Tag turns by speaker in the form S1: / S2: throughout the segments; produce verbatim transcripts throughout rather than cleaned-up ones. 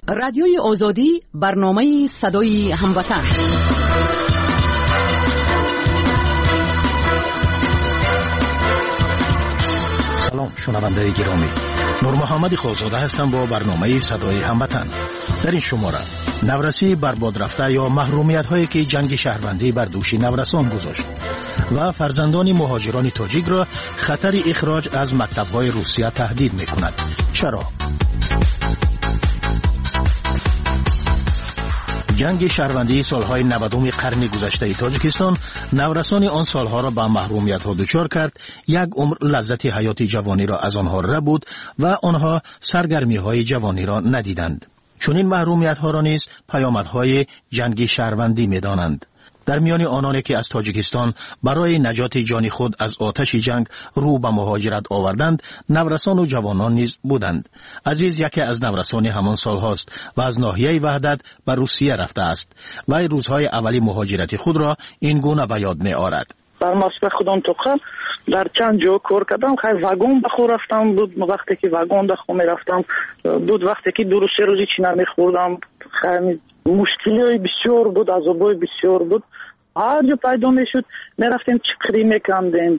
S1: رادیوی آزادی، برنامه صدای هموطن.
S2: سلام شنونده گرامی، نور محمد خالزاده هستم با برنامه صدای هموطن. در این شماره نورسی برباد رفته یا محرومیت هایی که جنگ شهروندی بر دوش نورسان گذاشت و فرزندان مهاجران تاجیک را خطر اخراج از مکتب های روسیه تهدید می کند. چرا؟ جنگ شهروندی سالهای نودم قرن گذشته تاجیکستان نورسان آن سالها را به محرومیت ها دچار کرد. یک عمر لذت حیات جوانی را از آنها رد بود و آنها سرگرمی های جوانی را ندیدند. چون این محرومیت ها را نیز پیامدهای جنگ شهروندی می دانند. در میان آنانی که از تاجیکستان برای نجات جان خود از آتش جنگ رو به مهاجرت آوردند، نورسان و جوانان نیز بودند. عزیز یکی از نورسان همان سال هاست و از ناحیه وحدت به روسیه رفته است و این روزهای اولی مهاجرت خود را این گونه به یاد می آورد.
S3: در مسئله خودم توقع در چند جا کار کردم. خیلی واگن بخور رفتم بود. وقتی که واگن دخو می رفتم بود، وقتی که دو سه روزی چی نمی خوردم خیلی مشکلی بسیار بود، عذابای بسیار بود. هر جا پیدا می شد می رفتیم چکری می کندیم،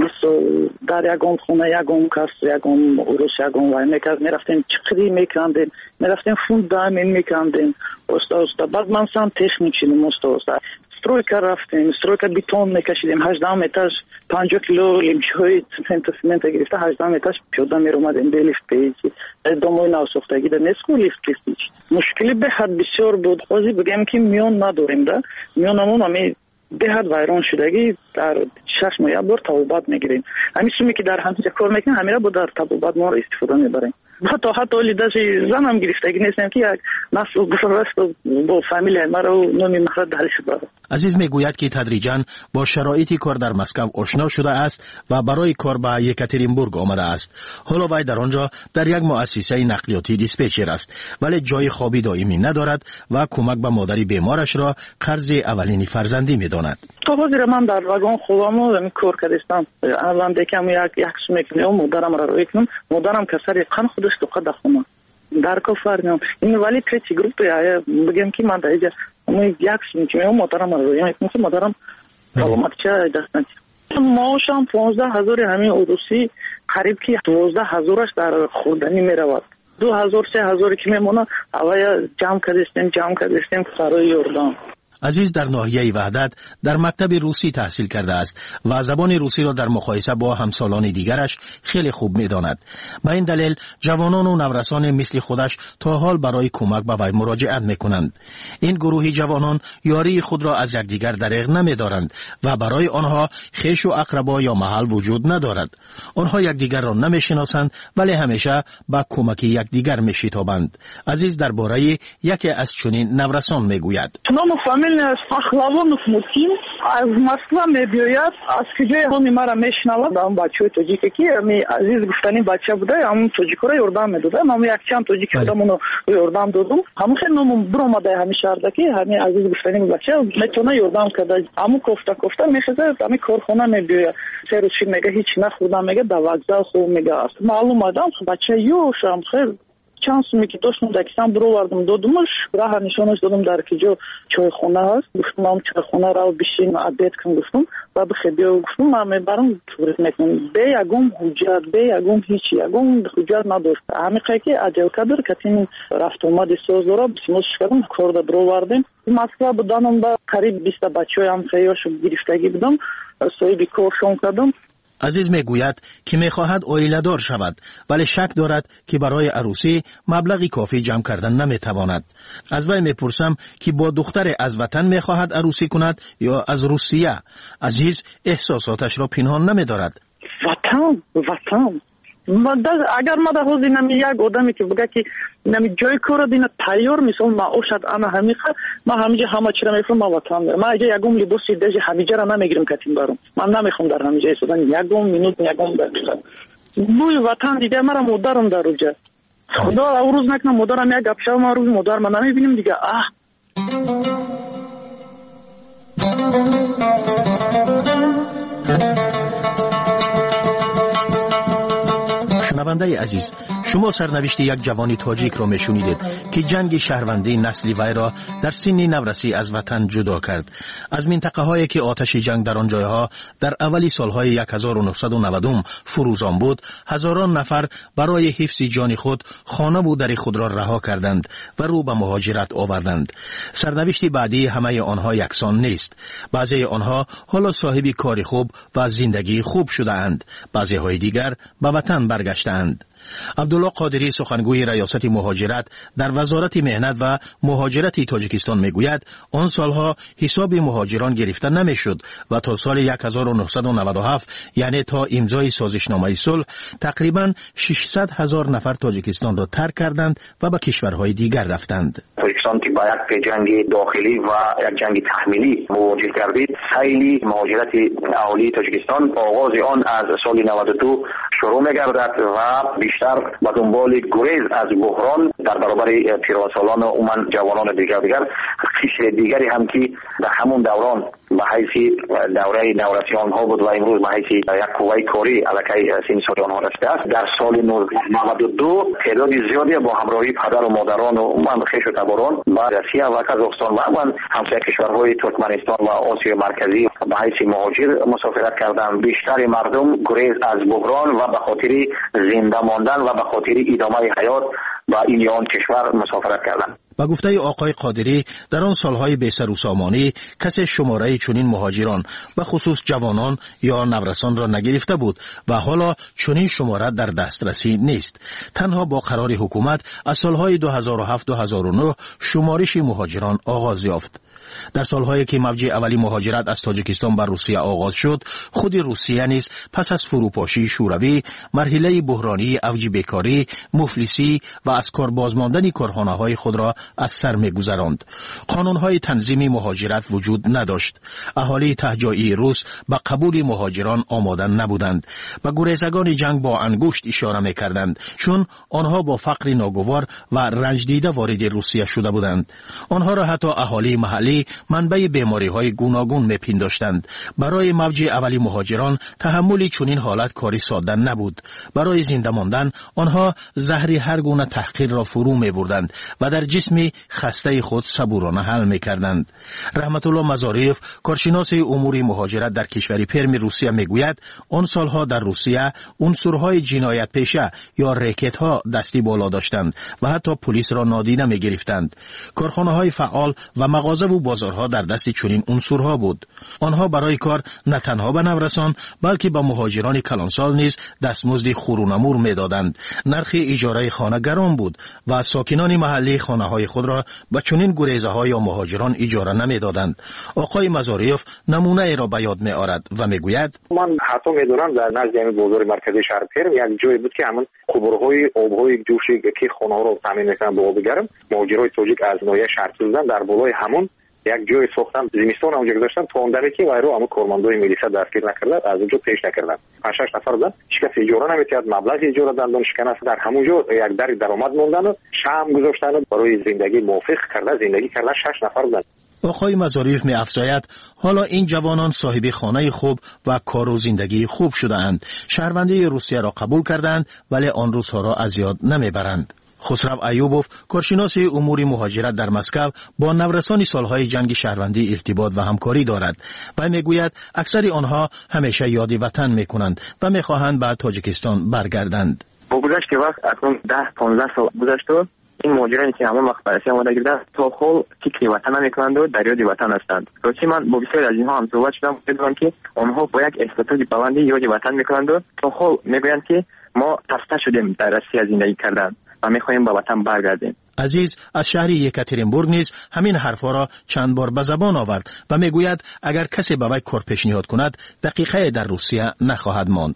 S3: مثل در یکم خونه یکم کس یکم اروس یکم وای می کرد، می رفتیم چکری می کندیم، می رفتیم فوند دامین می کندیم. استا استا بعد من سام تکنیک شدیم. استا استا سترویکا رفتیم، سترویکا بیتون می کشیدیم. هجده متر پنجاه کیلو لیمچه‌های سمنت سمنت گرفته هجده متر پیاده می اومدیم به لیفت پیچی. داموی نو ساختگی در نسکو لیفت پیچ. مشکلی به حد بسیار بود. خواهی بگم که میان نداریم ده. میانمون همی به حد ویران شدگی در شش ماه یک بار تبابت میگیریم. همین سومی که در همینجا کار میکنیم همین را با در تبابت ما را استفاده میبریم. حتی حتی لیداش زنم گرفتگی نیستم که یک نسل بفرست با فامیل ما را نومی مخرج دهلی شده.
S2: عزیز میگوید که تدریجاً با شرایط کار در مسکو آشنا شده است و برای کار به یکاترینبورگ آمده است. حالا وی در آنجا در یک مؤسسه نقلیاتی دیسپچر است، ولی جای خوابی دائمی ندارد و کمک به مادری بیمارش را قرض اولین فرزندی میداند.
S3: تا حاضر من در واگن خودم کار کردم. الان دیگه یک یک سومی که مادرم را روی کنم. مادرم کسری قن خودش تو قد خونم. در کافرنم این ولی تریتی گروپ یا بگم که من دیگه من یک سومی که مادرم را روی کنم. مادرم سلامت چه دست نمی‌کنه. ماشم پانزده هزار همین روسی قریب که دوازده هزارش در خوردنی میرود. دو هزار سه هزار که میمونه اوای جمع کردیم جمع کردیم برای یوردان.
S2: عزیز در ناحیه وحدت در مکتب روسی تحصیل کرده است و زبان روسی را در مقایسه با همسالان دیگرش خیلی خوب می‌داند. به این دلیل جوانان و نورسان مثل خودش تا حال برای کمک به وی مراجعت می‌کنند. این گروه جوانان یاری خود را از یکدیگر دریغ نمی‌دارند و برای آنها خویش و اقربا یا محل وجود ندارد. آنها یکدیگر را نمی‌شناسند ولی همیشه به کمک یکدیگر می‌شتابند. عزیز درباره یکی از چنین نورسان می‌گوید.
S3: Ахлавонов Мутин از Москва میبیاید. از کجای همین مرا میشنواد. اون بچه تاجیکی که می عزیز گفتنی بچه بوده، همون تاجیک را یوردام میداده. من یک چند تاجیک بودم اونو یوردام دادم. همون خیلی نمون برآمده همین شهر که همین عزیز گفتنی بچه میتونه یوردام کرده. همون کوفته کوفته میخزه همین کارخانه میبیاید. سه روز میگه هیچ نخوردم، میگه در وокзал خوب میگه. معلوم آدم بچه یوشم خیلی چانس میگه دوستم دکسام برو وردم دادمش راه نشونش دادم در کجا چای خونه هست. گفتم من چای خونه را بشین عادت کنم. گفتم و بخبی گفتم من میبرم توریست میکنم. به یگم حجت به یگم هیچ یگم حجت نداشت. همیشه که عجل کدر کتین رفت اومد سوز را بسیمش کردم کار دا برو وردم. مسئله بودنم با قریب بیست بچه هم خیاش گرفتگی بودم. صاحبی کارشون کردم.
S2: عزیز میگوید که میخواهد عائله دار شود ولی شک دارد که برای عروسی مبلغی کافی جمع کردن نمیتواند. از وی میپرسم که با دختر از وطن میخواهد عروسی کند یا از روسیه. عزیز احساساتش را پنهان نمیدارد.
S3: وطن وطن اگر ما در حوزه نمی یک آدمی که بگه که نمی جای کار دینا تیار میسون ما اوشد انا همیخه ما همیجه همه چی را میفرم ما وطن دارم. ما اگه یکم لباسی دیجه همیجه را نمیگیرم کتیم برم. من نمیخوام در همیجه ایستادن یکم مینوت یکم دقیقه. بوی وطن دیگه مرا مادرم در روجه. خدا او روز نکنم مادرم یک گپشپ ما روز مادر ما نمیبینیم دیگه. اه
S2: شنونده عزیز، شما سرنوشت یک جوانی تاجیک را میشنیدید که جنگ شهروندی نسلی وی را در سن نورسی از وطن جدا کرد. از منطقه هایی که آتش جنگ در آن جایها در اولی سالهای هزار و نهصد و نود فروزان بود، هزاران نفر برای حفظ جان خود خانه و در خود را رها کردند و رو به مهاجرت آوردند. سرنوشت بعدی همه آنها یکسان نیست. بعضی آنها حالا صاحب کار خوب و زندگی خوب شده اند، بعضی های دیگر به وطن برگشتند. عبدالله قادری، سخنگوی ریاست مهاجرت در وزارت مهنت و مهاجرت تاجیکستان میگوید آن سالها حساب مهاجران گرفته نمیشد و تا سال هزار و نهصد و نود و هفت یعنی تا امضای سازشنامه صلح تقریبا ششصد هزار نفر تاجیکستان را ترک کردند و به کشورهای دیگر رفتند.
S4: تاجیکستان که با یک جنگ داخلی و یک جنگ تحمیلی مواجه گردید، خیلی مهاجرت اهالی تاجیکستان آغاز آن از سال نود و دو شروع می‌گردد و بیشتر به دنبال گریز از بحران در برابر پیرسالان و عموما جوانان دیگر دیگر قشر دیگری هم که در همون دوران به حیث دوره نورسی آنها بود و امروز به حیث یک قوه کاری علیه سن سال آنها رسیده است. در سال نود و دو تعداد زیادی با همراهی پدر و مادران و عموما خویش و تباران به روسیه و قزاقستان و عموما همسایه کشورهای ترکمنستان و آسیا مرکزی به حیث مهاجر مسافرت کردند. بیشتر مردم گریز از بحران و به خاطر زنده ماندن و به خاطر ادامه حیات و این آن کشور مسافرت کردند.
S2: با گفته آقای قادری در آن سالهای بیسر و سامانی کسی شماره چنین مهاجران به خصوص جوانان یا نورسان را نگرفته بود و حالا چنین شماره در دسترسی نیست. تنها با قرار حکومت از سالهای دو هزار و هفت تا دو هزار و نه شمارش مهاجران آغاز یافت. در سالهایی که موج اولی مهاجرت از تاجیکستان بر روسیه آغاز شد، خود روسیه نیز پس از فروپاشی شوروی مرحله بحرانی اوج بیکاری، مفلسی و از کار بازماندن کارخانه‌های خود را از سر می‌گذراند. قانون‌های تنظیم مهاجرت وجود نداشت. اهالی تهجایی روس به قبول مهاجران آماده نبودند. به گریزگان جنگ با انگشت اشاره می‌کردند، چون آنها با فقر ناگوار و رنج دیده وارد روسیه شده بودند. آنها را حتی اهالی محلی منبع بیماری‌های گوناگون می‌پنداشتند. برای موج اولی مهاجران تحمل چنین حالت کاری ساده نبود. برای زنده ماندن آنها زهر هر گونه تحقیر را فرو می‌بردند و در جسم خسته خود صبورانه حل می‌کردند. رحمت الله مزاریف، کارشناس امور مهاجرت در کشور پرم روسیه میگوید آن سالها در روسیه عنصرهای جنایت پیشه یا ریکت‌ها دستی بالا داشتند و حتی پلیس را نادیده می‌گرفتند. کارخانه‌های فعال و مغازه و بازارها در دست چنین عنصرها بود. آنها برای کار نه تنها به نورسان بلکه به مهاجران کلانسال نیز دستمزد خورونمور میدادند. نرخ اجاره خانه گران بود و ساکنان محلی خانه‌های خود را به چنین گریزه‌ها یا مهاجران اجاره نمیدادند. آقای مزاریف نمونه ای را به یاد می‌آورد و میگوید
S5: من حتی میدونم در نزد همین بازار مرکزی شهر پرم یک جایی بود که همون قبرهای آبهای جوشی که خانه‌ها رو تامین می‌کردن با آب گرم، مهاجرای تاجیک از ناحیه شهر سوزن در بالای همون یک جای ساختن زمستان اونجا گذاشتن تا اون که وایرو اما کارمندای ملیسا دستگیر نکردن، از اونجا پیش نکردن. پنج شش نفر بودن، هیچ کس اجاره نمی‌کرد، مبلغ اجاره دادن شکن است در همونجا یک در درآمد موندن و شام گذاشتن برای زندگی موافق کرده زندگی کردن شش نفر بودن.
S2: آقای مزاریف می افزاید حالا این جوانان صاحب خانه خوب و کار و زندگی خوب شده اند. شهروندی روسیه را قبول کردند ولی آن روزها را از یاد نمیبرند. خسرو ایوبوف، کارشناس امور مهاجرت در مسکو، با نورسان سالهای جنگ شهروندی ارتباط و همکاری دارد و میگوید اکثر آنها همیشه یاد وطن میکنند و میخواهند به تاجیکستان برگردند.
S6: با گذشت وقت اکنون ده پانزده سال گذشت و این مهاجرانی که همه وقت بررسی آماده گردن تا خود فکر وطن نمیکنند و در یاد وطن هستند. راستش من با بسیاری از اینها هم صحبت شدم، میدونم که آنها با یک استاتوس بلندی یاد وطن میکنند و تا خود میگویند که ما تفته شدیم در روسیه زندگی کردن و میخواهیم به وطن برگردیم.
S2: عزیز از شهر یکاترینبورگ نیز همین حرفا را چند بار به زبان آورد و میگوید اگر کسی به وی کار پیشنهاد کند دقیقه در روسیه نخواهد ماند.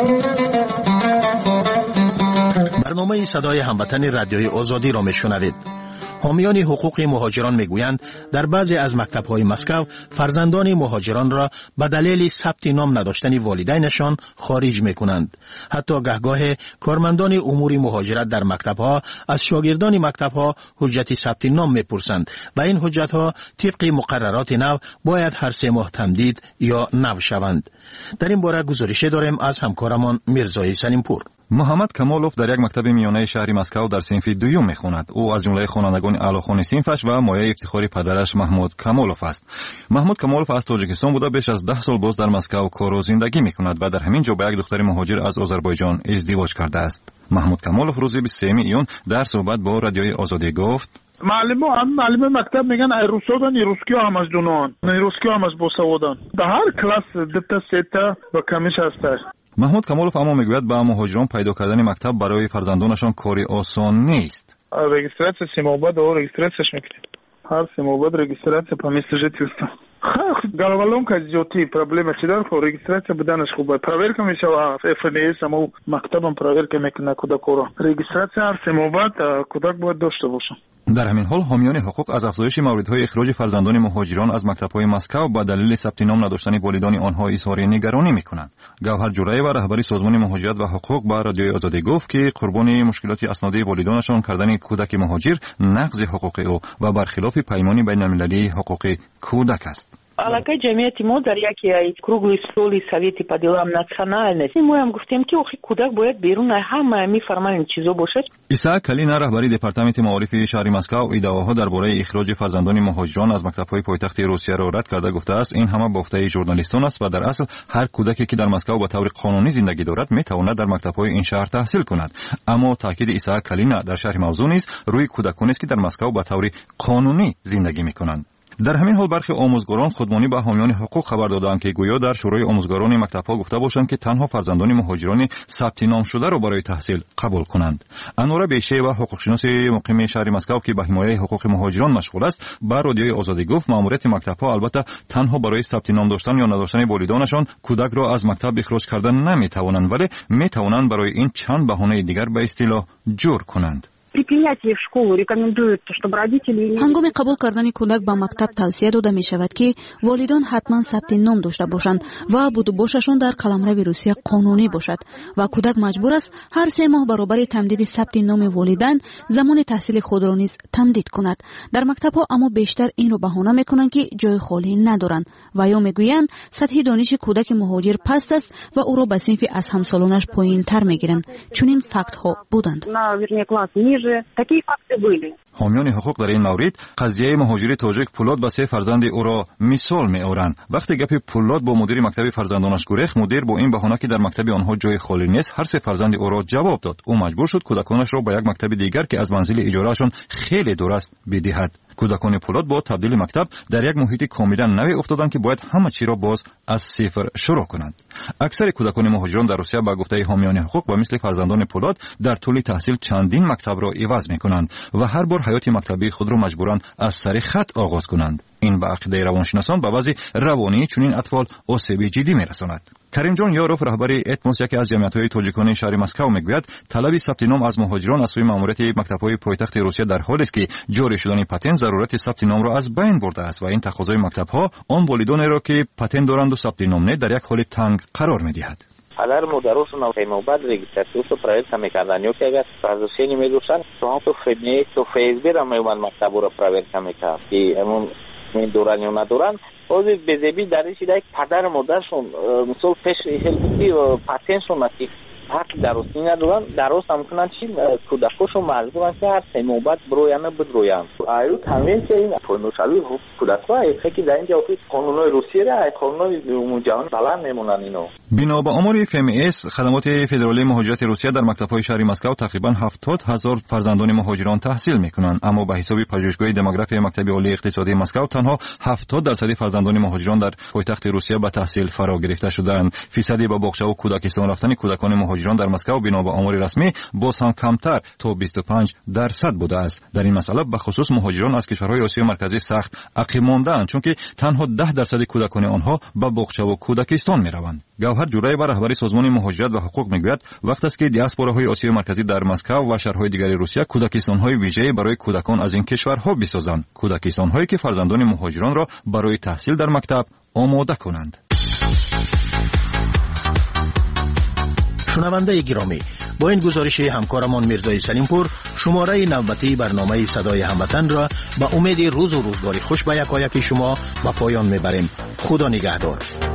S2: برنامه صدای هموطن رادیوی آزادی را میشنوید. حامیان حقوق مهاجران میگویند در بعضی از مکتب‌های مسکو فرزندان مهاجران را به دلیل ثبت نام نداشتن والدینشان خارج میکنند. حتی گهگاه کارمندان امور مهاجرت در مکتب‌ها از شاگردان مکتب‌ها حجت ثبت نام میپرسند و این حجت‌ها طبق مقررات نو باید هر سه ماه تمدید یا نو شوند. در این باره گزارش داریم از همکارمان میرزای سلیمپور.
S7: محمد کمالوف در یک مکتب میانه شهر مسکو در صنف دوم میخواند. او از جمله خوانندگان اعلیخوان صنفش و مایه افتخاری پدرش محمود کمالوف است. محمود کمالوف از تاجیکستان بوده بیش از ده سال باز در مسکو کار و زندگی میکند و در همین جا با یک دختر مهاجر از آذربایجان ازدواج کرده است. محمود کمالوف روز بیست و سوم ایون در صحبت با رادیوی آزادی گفت:
S8: معلم هم معلم مکتب میگن ای روسودان ای روسکی هم از دونان ای روسکی هم از بوسودان در هر کلاس دتا ستا با کمیش هست.
S7: محمود کمالوف اما میگوید با مهاجران پیدا کردن مکتب برای فرزندانشان کاری آسان نیست.
S8: رجیستراcja سیموباد و رجیسترацияш میکنید. هر سیموباد رجیستراcja по месту жительства. Головоломка идёт, проблема чидар, хо регистрация буданаш хуба. Проверка мешава эф эн эс само мактабам проверка мекуна куда кора. Регистрация ар симобат куда бояд дошта боша.
S7: در همین حال حامیان حقوق از افزایش موردهای اخراج فرزندان مهاجران از مکتب‌های مسکو با دلیل ثبت نام نداشتن والدین آنها اظهار نگرانی می‌کنند. گوهر جورایی و رهبری سازمان مهاجرت و حقوق با رادیوی آزادی گفت که قربانی مشکلات اسنادی والدینشان کردن کودک مهاجر نقض حقوق او و برخلاف پیمان بین‌المللی حقوق کودک است.
S9: Алакай ҷамъияти мо дар яке аз кругли столи Совети по делам национальности моям гуфтем ки охи кӯдак бояд берун ҳама ҳами формални чизо бошад.
S7: исаак калина раҳбари департаменти маорифи шаҳри Москав иддаоҳо дар бораи ихроҷи фарзандони муҳоҷирон аз мактабҳои пойтахти Русияро рад карда гуфтааст ин ҳама бофтаи журналистон аст ва дар асл ҳар кӯдаке ки дар Москав ба таври қонунӣ зиндагӣ дорад метавонад дар мактабҳои ин шаҳр таҳсил кунад. аммо таъкиди исаак калина дар шаҳри мавзӯъ низ рӯи кӯдаконист ки дар Москав ба таври қонунӣ зиндагӣ мекунанд. در همین حال برخی آموزگاران خودمانی به حامیان حقوق خبر دادند که گویا در شورای آموزگاران مکتب‌ها گفته باشند که تنها فرزندان مهاجران ثبت نام شده را برای تحصیل قبول کنند. انوره بیشه و حقوقشناس مقیم شهر مسکو که به حمایت حقوق مهاجران مشغول است، با رادیوی آزادی گفت مأموریت مکتب‌ها البته تنها برای ثبت نام داشتن یا نداشتن والدینشان کودک را از مکتب اخراج کردن نمی‌توانند، ولی می‌توانند برای این چند بهانه دیگر به اصطلاح جور کنند.
S10: ҳангоми қабул кардани кӯдак ба мактаб тавсия дода мешавад ки волидон ҳатман сабти ном дошта бошанд ва будубошашон дар қаламрави Русия қонунӣ бошад ва кӯдак маҷбур аст ҳар се моҳ баробари тамдиди сабти номи волидайн замони таҳсили худро низ тамдид кунад. дар мактабҳо аммо бештар инро баҳона мекунанд ки ҷои холӣ надоранд ва ё мегӯянд сатҳи дониши кӯдаки муҳоҷир паст аст ва ӯро ба синфи аз ҳамсолонаш поинтар мегиранд. чунин фактҳо буданд.
S7: حامیان حقوق در این مورد قضیه مهاجر تاجیک پولاد با سه فرزند او را مثال می‌آورند. وقتی گپ پولاد با مدیر مکتب فرزندانش گریخت، مدیر با این بهانه که در مکتب آنها جای خالی نیست هر سه فرزند او را جواب داد. او مجبور شد کودکانش را به یک مکتب دیگر که از منزل اجارهشان خیلی دور است بدهد. کودکان پولاد با تبدیل مکتب در یک محیط کاملا نوی افتادند که باید همه چی را باز از صفر شروع کنند. اکثر کودکان مهاجران در روسیه با گفته حامیان حقوق و مثل فرزندان پولاد در طول تحصیل چندین مکتب را عوض می‌کنند و هر بار حیات مکتبی خود را مجبورند از سر خط آغاز کنند. این به عقیده روانشناسان به وضع روانی چنین اطفال آسیب جدی می‌رساند. کریم جان یاروف رهبری اتموس یکی از جمعیت‌های تاجیکان شهر مسکو میگوید طلب ثبت نام از مهاجران از سوی ماموریت مکتب‌های پایتخت روسیه در حالی است که جاری شدن پتن ضرورت ثبت نام را از بین برده است و این تقاضای مکتب‌ها آن والدانی را که پتن دارند و ثبت نام نه در یک حال تنگ قرار می‌دهد.
S11: Agar mudarosu na Hemobad registrațiu proiecta mekadaniu că gas fazoseni medusan to to febne to fezbe ra mewan maktabura proiecta meka ki emun min durani una duran ozi bezebi darishi dak padar modarshon misol pesh helbi patenshon mati حق درست ندارن درست هم کنن چی کودکاشو مجبورن که هر سه نوبت برویان بدرویان آیو تامین که این پرنوشالی کودک‌ها که در اینجا اوکی قانونای روسیه را قانونای جهان بلند نمونن اینو.
S7: بنا به آمار اف ام اس خدمات فدرالی مهاجرت روسیه در مکتب‌های شهر مسکو تقریبا هفتاد هزار فرزندان مهاجران تحصیل می‌کنند، اما به حساب پژوهشگاه دموگرافی مکتب عالی اقتصادی مسکو تنها هفتاد درصد فرزندان مهاجران در پایتخت روسیه به تحصیل فرا گرفته شدند. فیصدی با باغچه و کودکستان رفتن کودکان مهاجران مهاجران در مسکو بنا به آمار رسمی باز هم کمتر تا بیست و پنج درصد بوده است. در این مسئله به خصوص مهاجران از کشورهای آسیای مرکزی سخت عقب مانده‌اند، چون که تنها ده درصد کودکان آنها به باغچه و کودکستان می‌روند. گوهر جورایبا رهبری سازمان مهاجرت و حقوق میگوید وقتی است که دیاسپوراهای آسیای مرکزی در مسکو و شهرهای دیگر روسیه کودکستان‌های ویژه‌ای برای کودکان از این کشورها بسازند، کودکستان‌هایی که فرزندان مهاجران را برای تحصیل در مکتب آماده کنند.
S2: شنونده گرامی، با این گزارش همکارمان میرزای سلیمپور شماره نوبتی برنامه صدای هموطن را با امید روز و روزگاری خوش به یکایک شما به پایان میبریم. خدا نگهدار.